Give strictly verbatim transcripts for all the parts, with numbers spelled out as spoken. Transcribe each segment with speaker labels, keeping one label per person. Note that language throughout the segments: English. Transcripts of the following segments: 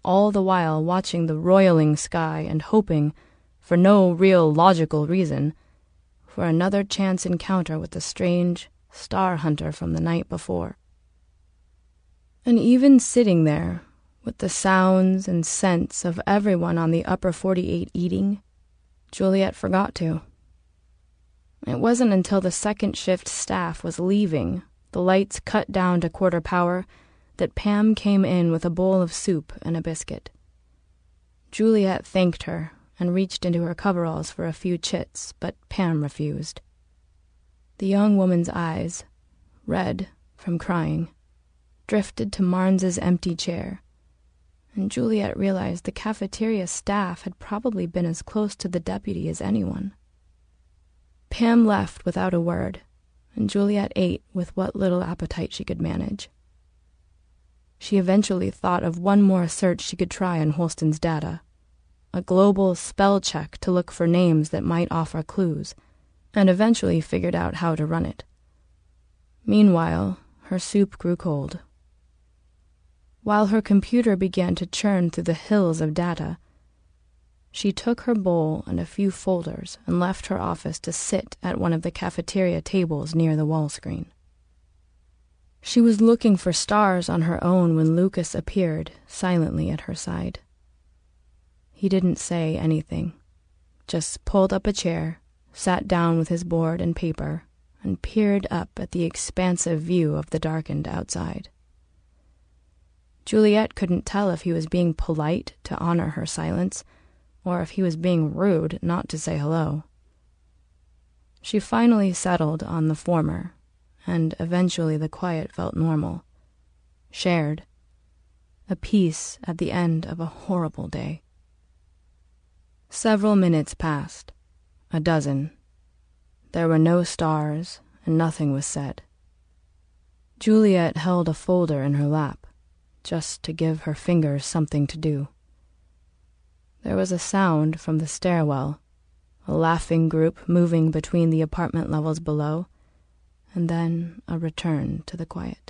Speaker 1: all the while watching the roiling sky and hoping, for no real logical reason, for another chance encounter with the strange star hunter from the night before. And even sitting there, with the sounds and scents of everyone on the upper forty-eight eating, Juliet forgot to. It wasn't until the second shift staff was leaving, the lights cut down to quarter power, that Pam came in with a bowl of soup and a biscuit. Juliet thanked her and reached into her coveralls for a few chits, but Pam refused. The young woman's eyes, red from crying, drifted to Marnes's empty chair, and Juliet realized the cafeteria staff had probably been as close to the deputy as anyone. Pam left without a word, and Juliet ate with what little appetite she could manage. She eventually thought of one more search she could try on Holston's data, a global spell check to look for names that might offer clues, and eventually figured out how to run it. Meanwhile, her soup grew cold. While her computer began to churn through the hills of data, she took her bowl and a few folders and left her office to sit at one of the cafeteria tables near the wall screen. She was looking for stars on her own when Lucas appeared silently at her side. He didn't say anything, just pulled up a chair, sat down with his board and paper, and peered up at the expansive view of the darkened outside. Juliet couldn't tell if he was being polite to honor her silence, or if he was being rude not to say hello. She finally settled on the former, and eventually the quiet felt normal, shared, a peace at the end of a horrible day. Several minutes passed, a dozen. There were no stars, and nothing was said. Juliet held a folder in her lap, just to give her fingers something to do. There was a sound from the stairwell, a laughing group moving between the apartment levels below, and then a return to the quiet.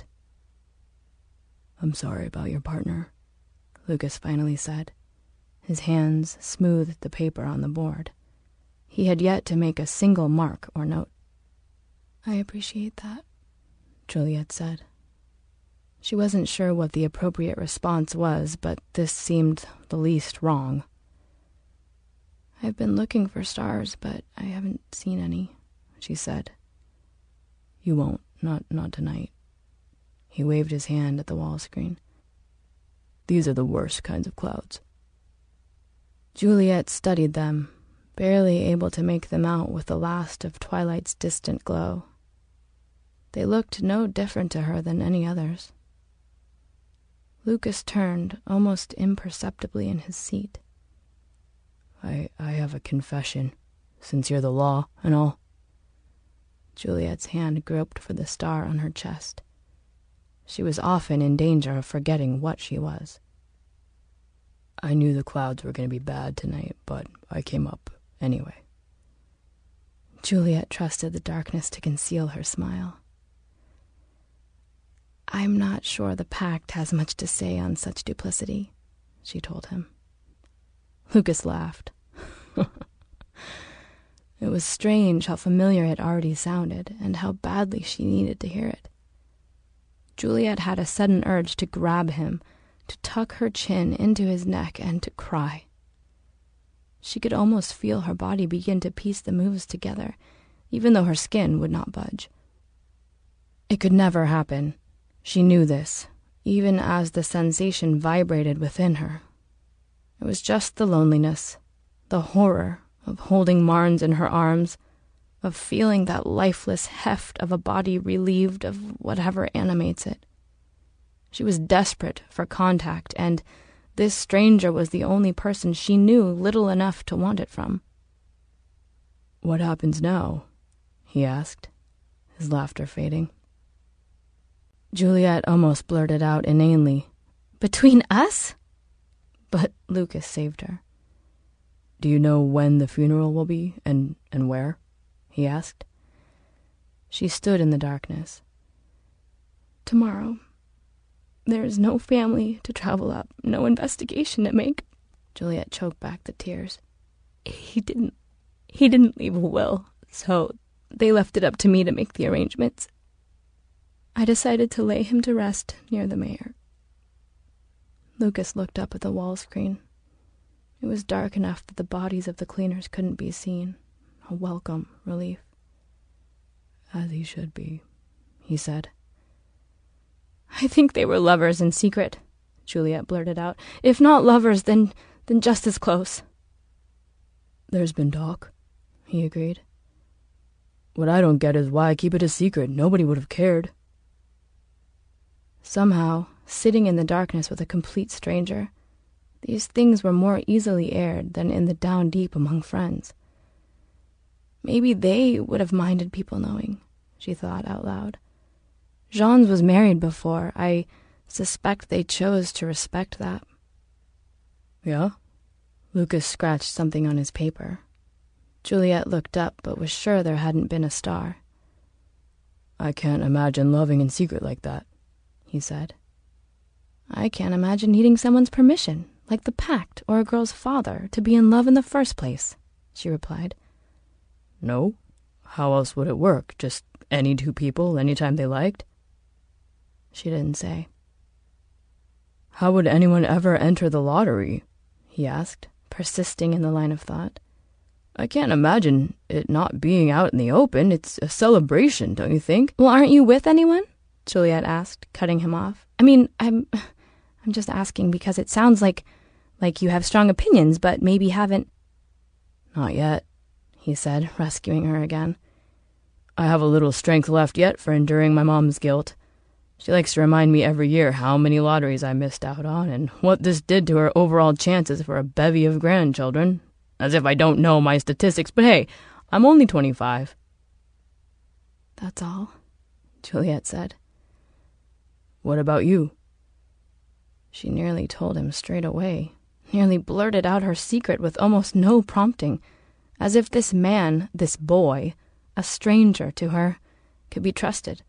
Speaker 1: "I'm sorry about your partner," Lucas finally said. His hands smoothed the paper on the board. He had yet to make a single mark or note. "I appreciate that," Juliet said. She wasn't sure what the appropriate response was, but this seemed the least wrong. "I've been looking for stars, but I haven't seen any," she said. "You won't, not not tonight." He waved his hand at the wall screen. "These are the worst kinds of clouds." Juliet studied them, barely able to make them out with the last of twilight's distant glow. They looked no different to her than any others. Lucas turned almost imperceptibly in his seat. I, I have a confession, since you're the law and all." Juliet's hand groped for the star on her chest. She was often in danger of forgetting what she was. "I knew the clouds were going to be bad tonight, but I came up anyway." Juliet trusted the darkness to conceal her smile. "I'm not sure the Pact has much to say on such duplicity," she told him. Lucas laughed. It was strange how familiar it already sounded, and how badly she needed to hear it. Juliet had a sudden urge to grab him, to tuck her chin into his neck, and to cry. She could almost feel her body begin to piece the moves together, even though her skin would not budge. It could never happen. She knew this, even as the sensation vibrated within her. It was just the loneliness, the horror of holding Marnes in her arms, of feeling that lifeless heft of a body relieved of whatever animates it. She was desperate for contact, and this stranger was the only person she knew little enough to want it from. "What happens now?" he asked, his laughter fading. Juliet almost blurted out inanely, "Between us?" But Lucas saved her. "Do you know when the funeral will be, and, and where?" he asked. She stood in the darkness. "Tomorrow. There is no family to travel up, no investigation to make. Juliet choked back the tears. He didn't, he didn't leave a will, so they left it up to me to make the arrangements. I decided to lay him to rest near the mayor. Lucas looked up at the wall screen. It was dark enough that the bodies of the cleaners couldn't be seen. A welcome relief. As he should be, he said. I think they were lovers in secret, Juliet blurted out. If not lovers, then, then just as close. There's been talk, he agreed. What I don't get is why keep it a secret. Nobody would have cared. Somehow, sitting in the darkness with a complete stranger, these things were more easily aired than in the down deep among friends. Maybe they would have minded people knowing, she thought out loud. Jean's was married before. I suspect they chose to respect that. Yeah? Lucas scratched something on his paper. Juliet looked up, but was sure there hadn't been a star. I can't imagine loving in secret like that, he said. I can't imagine needing someone's permission, like the pact or a girl's father, to be in love in the first place, she replied. No? How else would it work? Just any two people, anytime they liked? She didn't say. How would anyone ever enter the lottery? He asked, persisting in the line of thought. I can't imagine it not being out in the open. It's a celebration, don't you think? Well, aren't you with anyone? Juliet asked, cutting him off. I mean, I'm I'm just asking because it sounds like like you have strong opinions, but maybe haven't. Not yet, he said, rescuing her again. I have a little strength left yet for enduring my mom's guilt. She likes to remind me every year how many lotteries I missed out on and what this did to her overall chances for a bevy of grandchildren. As if I don't know my statistics, but hey, I'm only twenty-five. That's all, Juliet said. What about you? She nearly told him straight away, nearly blurted out her secret with almost no prompting, as if this man, this boy, a stranger to her, could be trusted.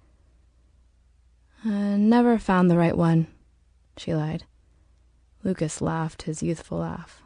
Speaker 1: I never found the right one, she lied. Lucas laughed his youthful laugh.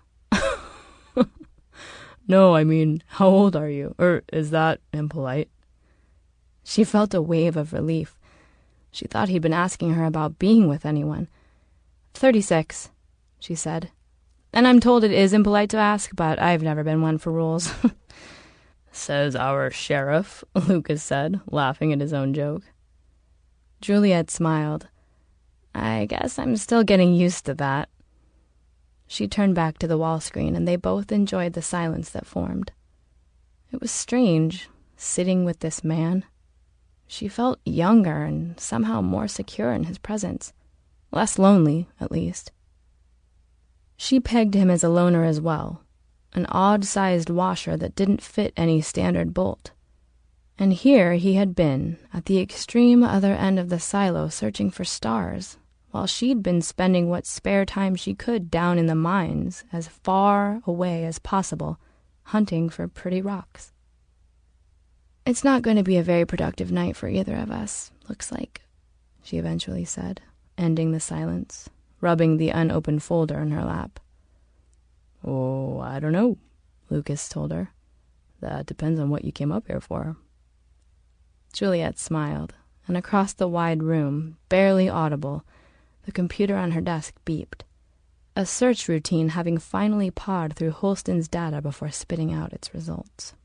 Speaker 1: No, I mean, how old are you? Or is that impolite? She felt a wave of relief. She thought he'd been asking her about being with anyone. Thirty-six, she said. And I'm told it is impolite to ask, but I've never been one for rules. Says our sheriff, Lucas said, laughing at his own joke. Juliet smiled. I guess I'm still getting used to that. She turned back to the wall screen, and they both enjoyed the silence that formed. It was strange, sitting with this man. She felt younger and somehow more secure in his presence. Less lonely, at least. She pegged him as a loner as well, an odd-sized washer that didn't fit any standard bolt. And here he had been, at the extreme other end of the silo, searching for stars, while she'd been spending what spare time she could down in the mines, as far away as possible, hunting for pretty rocks. It's not going to be a very productive night for either of us, looks like, she eventually said, ending the silence, rubbing the unopened folder in her lap. Oh, I don't know, Lucas told her. That depends on what you came up here for. Juliet smiled, and across the wide room, barely audible, the computer on her desk beeped, a search routine having finally pawed through Holston's data before spitting out its results.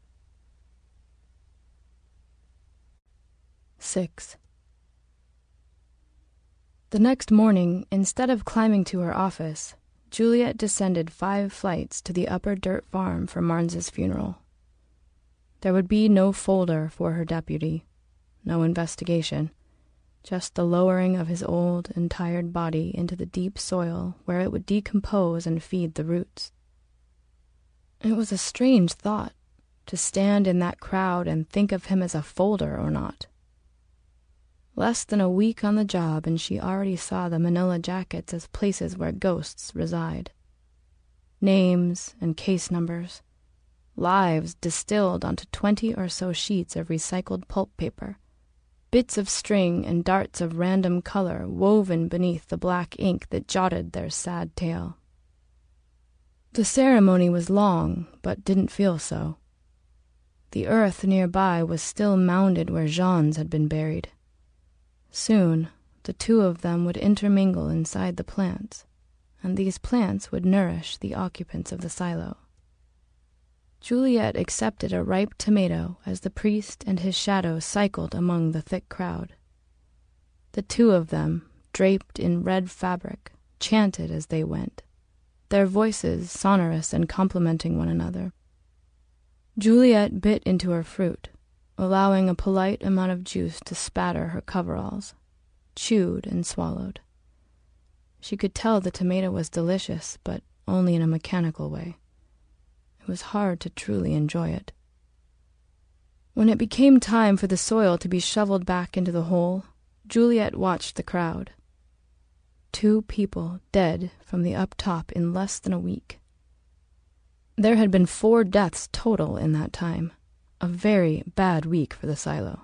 Speaker 1: Six. The next morning, instead of climbing to her office, Juliet descended five flights to the upper dirt farm for Marnes's funeral. There would be no folder for her deputy, no investigation, just the lowering of his old and tired body into the deep soil where it would decompose and feed the roots. It was a strange thought, to stand in that crowd and think of him as a folder or not. Less than a week on the job, and she already saw the manila jackets as places where ghosts reside. Names and case numbers, lives distilled onto twenty or so sheets of recycled pulp paper, bits of string and darts of random color woven beneath the black ink that jotted their sad tale. The ceremony was long, but didn't feel so. The earth nearby was still mounded where Jean's had been buried. Soon, the two of them would intermingle inside the plants, and these plants would nourish the occupants of the silo. Juliet accepted a ripe tomato as the priest and his shadow cycled among the thick crowd. The two of them, draped in red fabric, chanted as they went, their voices sonorous and complementing one another. Juliet bit into her fruit, allowing a polite amount of juice to spatter her coveralls, chewed and swallowed. She could tell the tomato was delicious, but only in a mechanical way. It was hard to truly enjoy it. When it became time for the soil to be shoveled back into the hole, Juliet watched the crowd. Two people dead from the up top in less than a week. There had been four deaths total in that time, a very bad week for the silo.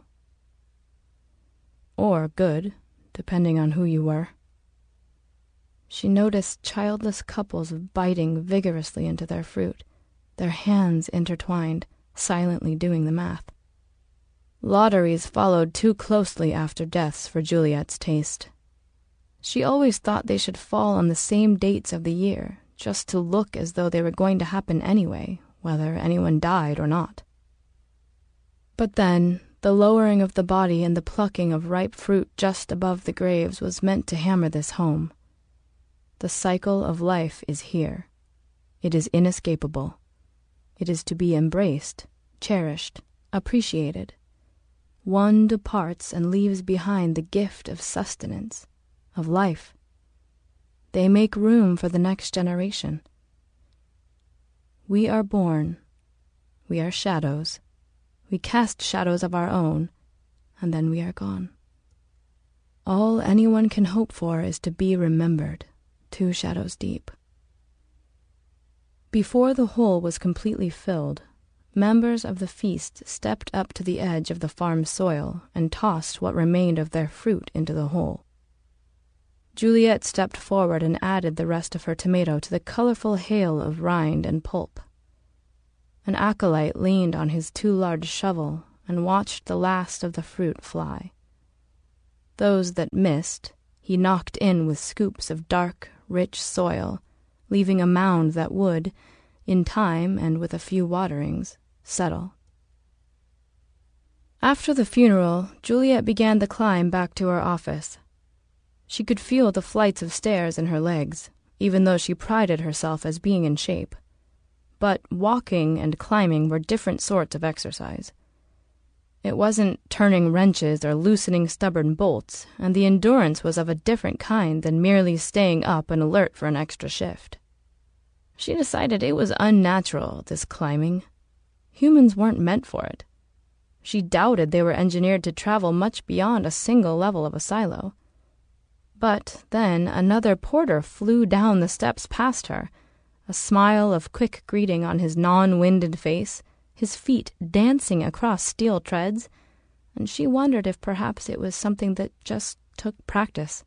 Speaker 1: Or good, depending on who you were. She noticed childless couples biting vigorously into their fruit, their hands intertwined, silently doing the math. Lotteries followed too closely after deaths for Juliet's taste. She always thought they should fall on the same dates of the year, just to look as though they were going to happen anyway, whether anyone died or not. But then, the lowering of the body and the plucking of ripe fruit just above the graves was meant to hammer this home. The cycle of life is here. It is inescapable. It is to be embraced, cherished, appreciated. One departs and leaves behind the gift of sustenance, of life. They make room for the next generation. We are born. We are shadows. We cast shadows of our own, and then we are gone. All anyone can hope for is to be remembered, two shadows deep. Before the hole was completely filled, members of the feast stepped up to the edge of the farm soil and tossed what remained of their fruit into the hole. Juliet stepped forward and added the rest of her tomato to the colorful hail of rind and pulp. An acolyte leaned on his too large shovel and watched the last of the fruit fly. Those that missed, he knocked in with scoops of dark, rich soil, leaving a mound that would, in time and with a few waterings, settle. After the funeral, Juliet began the climb back to her office. She could feel the flights of stairs in her legs, even though she prided herself as being in shape. But walking and climbing were different sorts of exercise. It wasn't turning wrenches or loosening stubborn bolts, and the endurance was of a different kind than merely staying up and alert for an extra shift. She decided it was unnatural, this climbing. Humans weren't meant for it. She doubted they were engineered to travel much beyond a single level of a silo. But then another porter flew down the steps past her, a smile of quick greeting on his non-winded face, his feet dancing across steel treads, and she wondered if perhaps it was something that just took practice.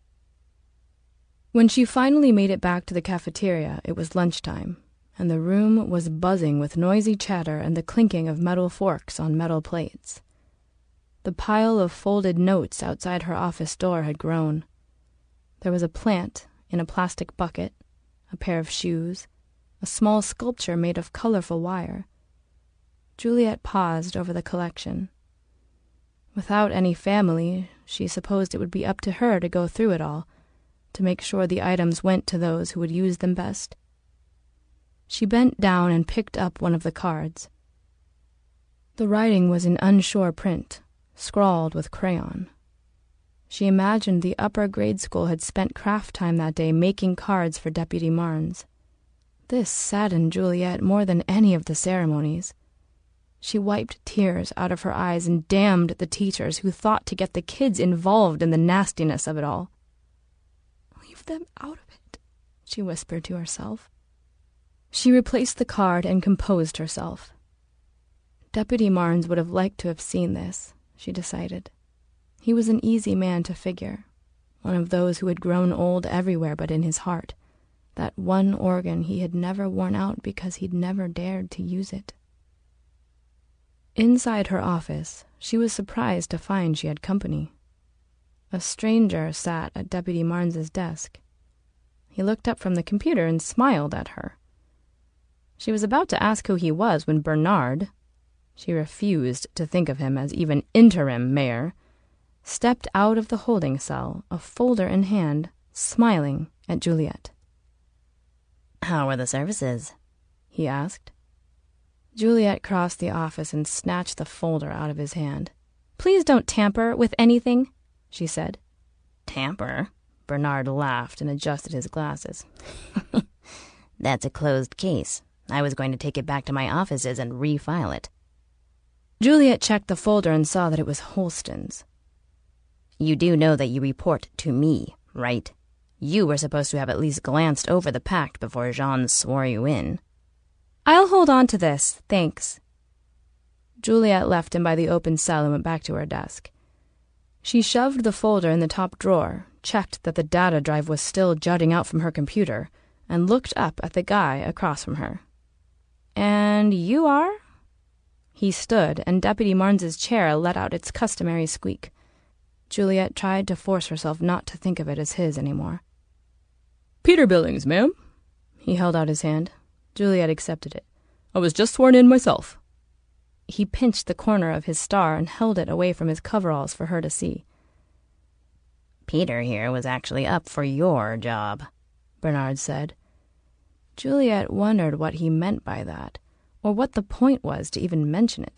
Speaker 1: When she finally made it back to the cafeteria, it was lunchtime, and the room was buzzing with noisy chatter and the clinking of metal forks on metal plates. The pile of folded notes outside her office door had grown. There was a plant in a plastic bucket, a pair of shoes, a small sculpture made of colorful wire. Juliet paused over the collection. Without any family, she supposed it would be up to her to go through it all, to make sure the items went to those who would use them best. She bent down and picked up one of the cards. The writing was in unsure print, scrawled with crayon. She imagined the upper grade school had spent craft time that day making cards for Deputy Marnes. This saddened Juliet more than any of the ceremonies. She wiped tears out of her eyes and damned the teachers who thought to get the kids involved in the nastiness of it all. "Leave them out of it," she whispered to herself. She replaced the card and composed herself. Deputy Marnes would have liked to have seen this, she decided. He was an easy man to figure, one of those who had grown old everywhere but in his heart, that one organ he had never worn out because he'd never dared to use it. Inside her office, she was surprised to find she had company. A stranger sat at Deputy Marnes's desk. He looked up from the computer and smiled at her. She was about to ask who he was when Bernard, she refused to think of him as even interim mayor, stepped out of the holding cell, a folder in hand, smiling at Juliet.
Speaker 2: "How were the services?"
Speaker 1: he asked. Juliet crossed the office and snatched the folder out of his hand. "Please don't tamper with anything," she said.
Speaker 2: "Tamper?"
Speaker 1: Bernard laughed and adjusted his glasses.
Speaker 2: "That's a closed case. I was going to take it back to my offices and refile it."
Speaker 1: Juliet checked the folder and saw that it was Holston's.
Speaker 2: "You do know that you report to me, right? You were supposed to have at least glanced over the pact before Jean swore you in."
Speaker 1: "I'll hold on to this, thanks." Juliet left him by the open cell and went back to her desk. She shoved the folder in the top drawer, checked that the data drive was still jutting out from her computer, and looked up at the guy across from her. "And you are?" He stood, and Deputy Marnes's chair let out its customary squeak. Juliet tried to force herself not to think of it as his anymore.
Speaker 3: "Peter Billings, ma'am."
Speaker 1: He held out his hand. Juliet accepted it.
Speaker 3: "I was just sworn in myself."
Speaker 1: He pinched the corner of his star and held it away from his coveralls for her to see.
Speaker 2: "Peter here was actually up for your job,"
Speaker 1: Bernard said. Juliet wondered what he meant by that, or what the point was to even mention it.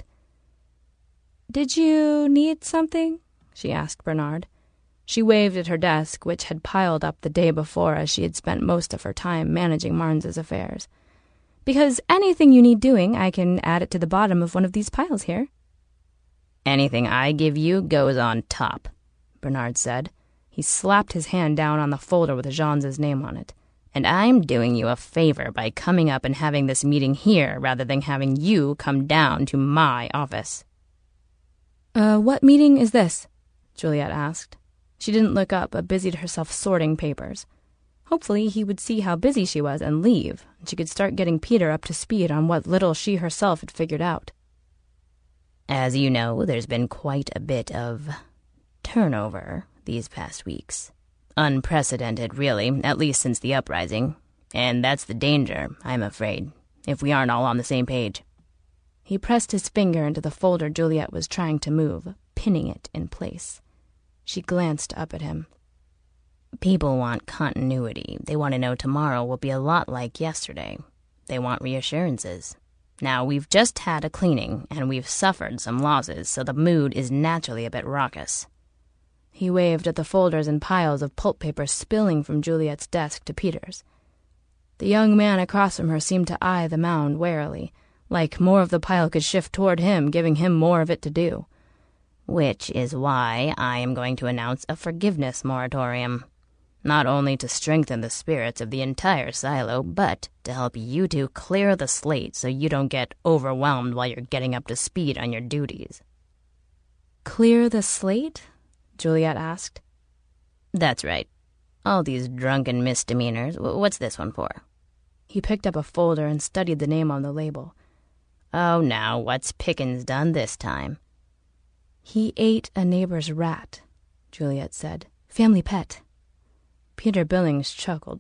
Speaker 1: "Did you need something?" she asked Bernard. She waved at her desk, which had piled up the day before as she had spent most of her time managing Marnes's affairs. "Because anything you need doing, I can add it to the bottom of one of these piles here."
Speaker 2: "Anything I give you goes on top," Bernard said. He slapped his hand down on the folder with Jean's name on it. "And I'm doing you a favor by coming up and having this meeting here rather than having you come down to my office."
Speaker 1: Uh, what meeting is this?" Juliet asked. She didn't look up, but busied herself sorting papers. Hopefully he would see how busy she was and leave, and she could start getting Peter up to speed on what little she herself had figured out.
Speaker 2: "As you know, there's been quite a bit of turnover these past weeks. Unprecedented, really, at least since the uprising. And that's the danger, I'm afraid, if we aren't all on the same page."
Speaker 1: He pressed his finger into the folder Juliet was trying to move, pinning it in place. She glanced up at him.
Speaker 2: "People want continuity. They want to know tomorrow will be a lot like yesterday. They want reassurances. Now, we've just had a cleaning, and we've suffered some losses, so the mood is naturally a bit raucous."
Speaker 1: He waved at the folders and piles of pulp paper spilling from Juliet's desk to Peter's. The young man across from her seemed to eye the mound warily, like more of the pile could shift toward him, giving him more of it to do.
Speaker 2: "Which is why I am going to announce a forgiveness moratorium. Not only to strengthen the spirits of the entire silo, but to help you two clear the slate so you don't get overwhelmed while you're getting up to speed on your duties."
Speaker 1: "Clear the slate?" Juliet asked.
Speaker 2: "That's right. All these drunken misdemeanors. What's this one for?"
Speaker 1: He picked up a folder and studied the name on the label.
Speaker 2: "Oh, now, what's Pickens done this time?"
Speaker 1: "He ate a neighbor's rat," Juliet said. "Family pet." Peter Billings chuckled.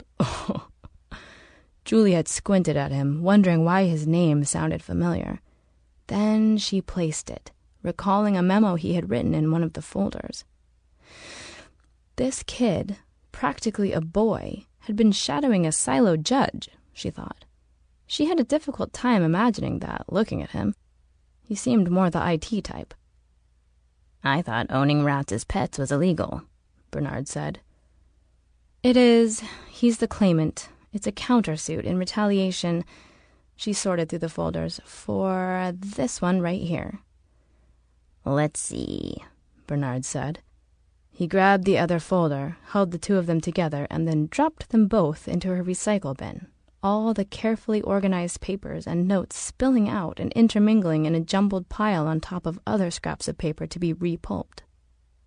Speaker 1: Juliet squinted at him, wondering why his name sounded familiar. Then she placed it, recalling a memo he had written in one of the folders. This kid, practically a boy, had been shadowing a silo judge, she thought. She had a difficult time imagining that, looking at him. He seemed more the I T type.
Speaker 2: "I thought owning rats as pets was illegal," Bernard said.
Speaker 1: "It is. He's the claimant. It's a countersuit in retaliation," she sorted through the folders, "for this one right here."
Speaker 2: "Let's see," Bernard said.
Speaker 1: He grabbed the other folder, held the two of them together, and then dropped them both into a recycle bin, all the carefully organized papers and notes spilling out and intermingling in a jumbled pile on top of other scraps of paper to be repulped.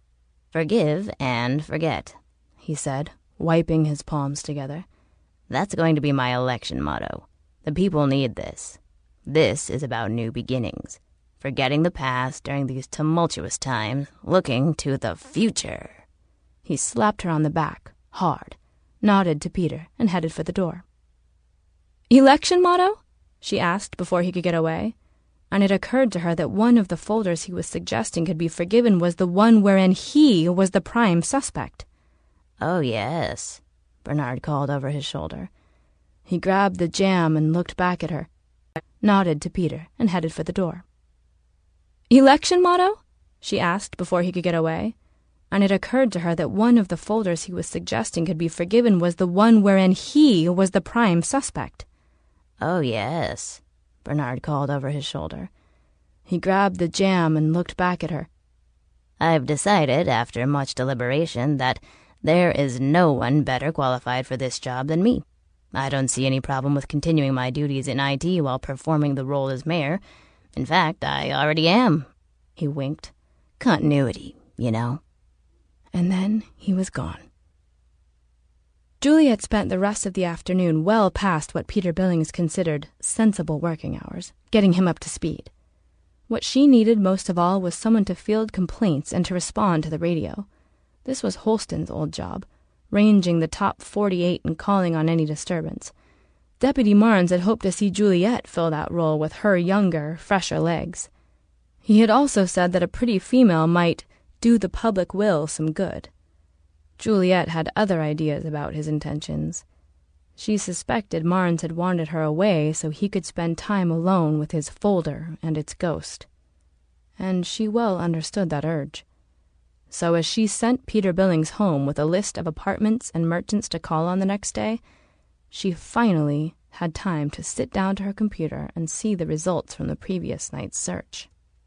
Speaker 2: Forgive and forget, he said, wiping his palms together. That's going to be my election motto. The people need this. This is about new beginnings. Forgetting the past during these tumultuous times, looking to the future.
Speaker 1: He slapped her on the back, hard, nodded to Peter, and headed for the door. Election motto? She asked before he could get away, and it occurred to her that one of the folders he was suggesting could be forgiven was the one wherein he was the prime suspect.
Speaker 2: Oh, yes, Bernard called over his shoulder.
Speaker 1: He grabbed the jam and looked back at her, nodded to Peter, and headed for the door. Election motto? She asked before he could get away, and it occurred to her that one of the folders he was suggesting could be forgiven was the one wherein he was the prime suspect.
Speaker 2: Oh, yes, Bernard called over his shoulder.
Speaker 1: He grabbed the jam and looked back at her.
Speaker 2: I've decided, after much deliberation, that there is no one better qualified for this job than me. I don't see any problem with continuing my duties in I T while performing the role as mayor. In fact, I already am. He winked. Continuity, you know.
Speaker 1: And then he was gone. Juliet spent the rest of the afternoon well past what Peter Billings considered sensible working hours, getting him up to speed. What she needed most of all was someone to field complaints and to respond to the radio. This was Holston's old job, ranging the top forty-eight and calling on any disturbance. Deputy Marnes had hoped to see Juliet fill that role with her younger, fresher legs. He had also said that a pretty female might do the public will some good. Juliet had other ideas about his intentions. She suspected Marnes had wanted her away so he could spend time alone with his folder and its ghost. And she well understood that urge. So as she sent Peter Billings home with a list of apartments and merchants to call on the next day, she finally had time to sit down to her computer and see the results from the previous night's search.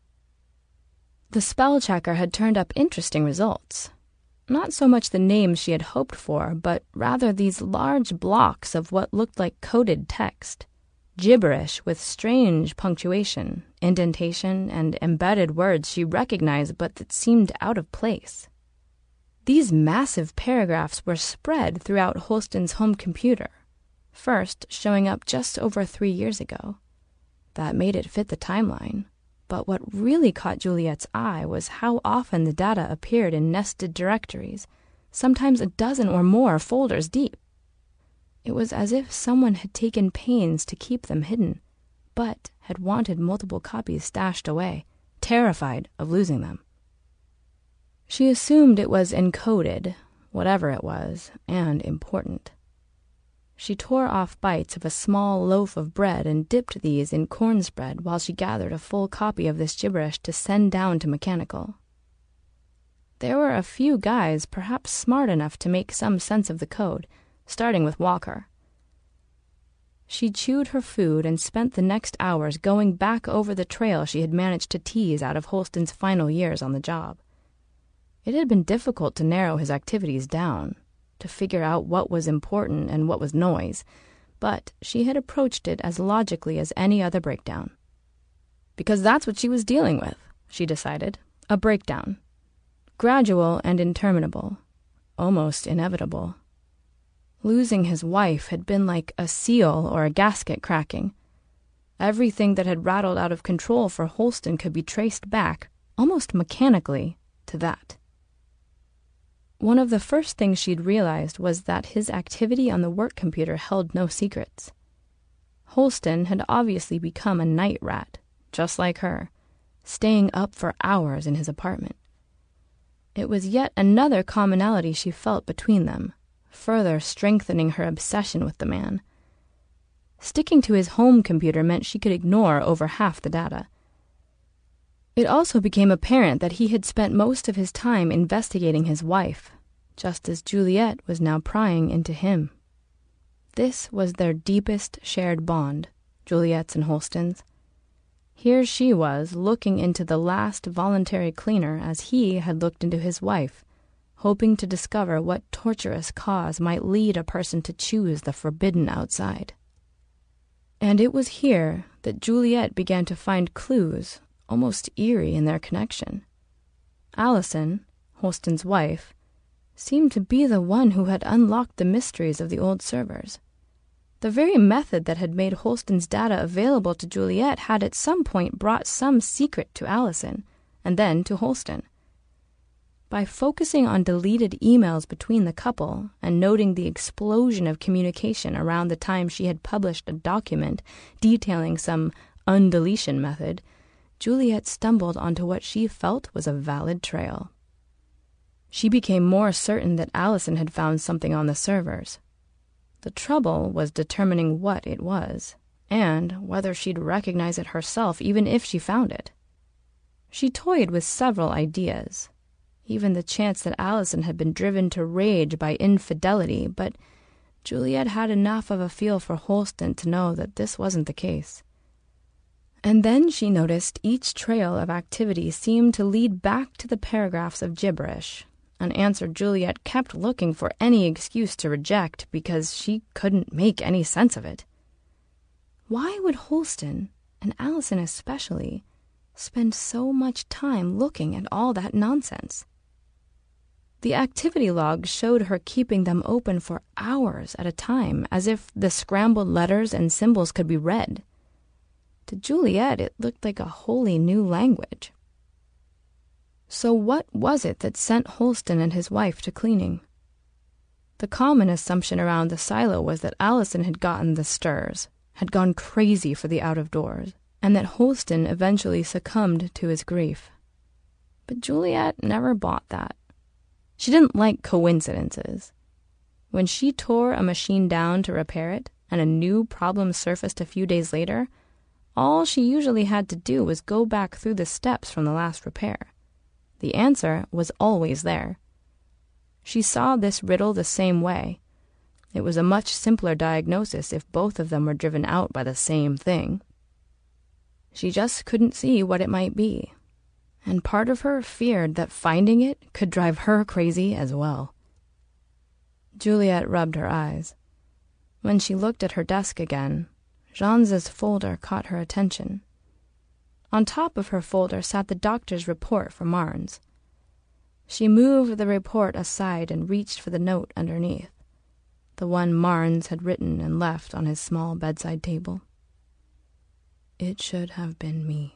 Speaker 1: The spell checker had turned up interesting results. Not so much the names she had hoped for, but rather these large blocks of what looked like coded text. Gibberish with strange punctuation, indentation, and embedded words she recognized but that seemed out of place. These massive paragraphs were spread throughout Holston's home computer, first showing up just over three years ago. That made it fit the timeline. But what really caught Juliet's eye was how often the data appeared in nested directories, sometimes a dozen or more folders deep. It was as if someone had taken pains to keep them hidden, but had wanted multiple copies stashed away, terrified of losing them. She assumed it was encoded, whatever it was, and important. She tore off bites of a small loaf of bread and dipped these in corn spread while she gathered a full copy of this gibberish to send down to Mechanical. There were a few guys perhaps smart enough to make some sense of the code, starting with Walker. She chewed her food and spent the next hours going back over the trail she had managed to tease out of Holston's final years on the job. It had been difficult to narrow his activities down, to figure out what was important and what was noise, but she had approached it as logically as any other breakdown. Because that's what she was dealing with, she decided, a breakdown. Gradual and interminable, almost inevitable. Losing his wife had been like a seal or a gasket cracking. Everything that had rattled out of control for Holston could be traced back, almost mechanically, to that. One of the first things she'd realized was that his activity on the work computer held no secrets. Holston had obviously become a night rat, just like her, staying up for hours in his apartment. It was yet another commonality she felt between them, further strengthening her obsession with the man. Sticking to his home computer meant she could ignore over half the data. It also became apparent that he had spent most of his time investigating his wife, just as Juliet was now prying into him. This was their deepest shared bond, Juliet's and Holston's. Here she was, looking into the last voluntary cleaner as he had looked into his wife, hoping to discover what torturous cause might lead a person to choose the forbidden outside. And it was here that Juliet began to find clues, almost eerie in their connection. Allison, Holston's wife, seemed to be the one who had unlocked the mysteries of the old servers. The very method that had made Holston's data available to Juliet had at some point brought some secret to Allison, and then to Holston. By focusing on deleted emails between the couple and noting the explosion of communication around the time she had published a document detailing some undeletion method, Juliet stumbled onto what she felt was a valid trail. She became more certain that Allison had found something on the servers. The trouble was determining what it was, and whether she'd recognize it herself even if she found it. She toyed with several ideas, even the chance that Allison had been driven to rage by infidelity, but Juliet had enough of a feel for Holston to know that this wasn't the case. And then she noticed each trail of activity seemed to lead back to the paragraphs of gibberish, an answer Juliet kept looking for any excuse to reject because she couldn't make any sense of it. Why would Holston, and Allison especially, spend so much time looking at all that nonsense? The activity log showed her keeping them open for hours at a time, as if the scrambled letters and symbols could be read. To Juliet, it looked like a wholly new language. So what was it that sent Holston and his wife to cleaning? The common assumption around the silo was that Allison had gotten the stirs, had gone crazy for the out-of-doors, and that Holston eventually succumbed to his grief. But Juliet never bought that. She didn't like coincidences. When she tore a machine down to repair it, and a new problem surfaced a few days later, all she usually had to do was go back through the steps from the last repair. The answer was always there. She saw this riddle the same way. It was a much simpler diagnosis if both of them were driven out by the same thing. She just couldn't see what it might be, and part of her feared that finding it could drive her crazy as well. Juliet rubbed her eyes. When she looked at her desk again, Jean's folder caught her attention. On top of her folder sat the doctor's report for Marnes. She moved the report aside and reached for the note underneath, the one Marnes had written and left on his small bedside table. It should have been me.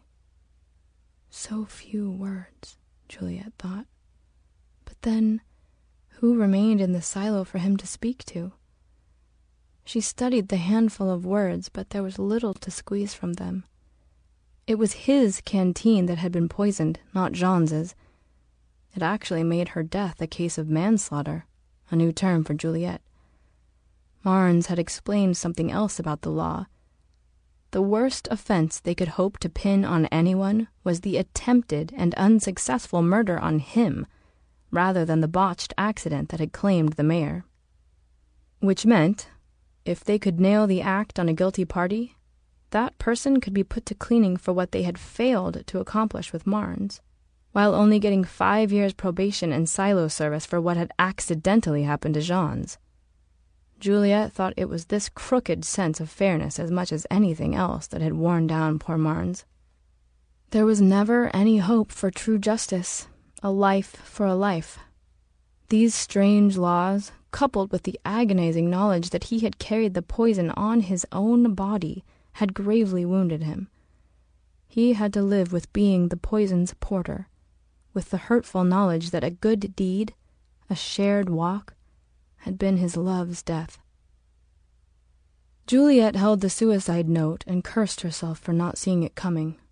Speaker 1: So few words, Juliet thought. But then, who remained in the silo for him to speak to? She studied the handful of words, but there was little to squeeze from them. It was his canteen that had been poisoned, not Jean's. It actually made her death a case of manslaughter, a new term for Juliet. Marnes had explained something else about the law. The worst offense they could hope to pin on anyone was the attempted and unsuccessful murder on him, rather than the botched accident that had claimed the mayor. Which meant, if they could nail the act on a guilty party, that person could be put to cleaning for what they had failed to accomplish with Marnes, while only getting five years probation and silo service for what had accidentally happened to Jean's. Juliet thought it was this crooked sense of fairness as much as anything else that had worn down poor Marnes. There was never any hope for true justice, a life for a life. These strange laws, coupled with the agonizing knowledge that he had carried the poison on his own body, had gravely wounded him. He had to live with being the poison's porter, with the hurtful knowledge that a good deed, a shared walk, had been his love's death. Juliet held the suicide note and cursed herself for not seeing it coming.